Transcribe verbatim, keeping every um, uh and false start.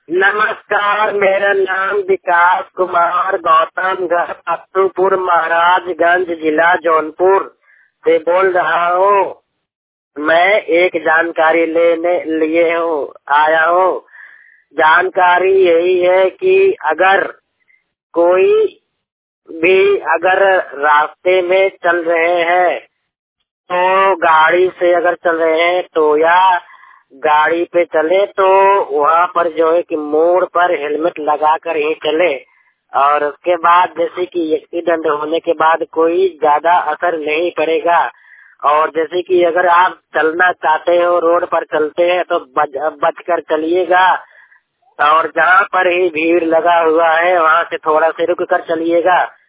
नमस्कार, मेरा नाम विकास कुमार गौतम घर पत्तूपुर महाराजगंज जिला जौनपुर से बोल रहा हूँ। मैं एक जानकारी लेने लिए हूँ आया हूँ। जानकारी यही है कि अगर कोई भी अगर रास्ते में चल रहे हैं तो गाड़ी से अगर चल रहे हैं तो या गाड़ी पे चले तो वहाँ पर जो है कि मोड़ पर हेलमेट लगा कर ही चले। और उसके बाद जैसे कि एक्सीडेंट होने के बाद कोई ज्यादा असर नहीं पड़ेगा। और जैसे कि अगर आप चलना चाहते हो, रोड पर चलते हैं तो बच बच कर चलिएगा। और जहाँ पर ही भीड़ लगा हुआ है वहाँ से थोड़ा से रुक कर चलिएगा।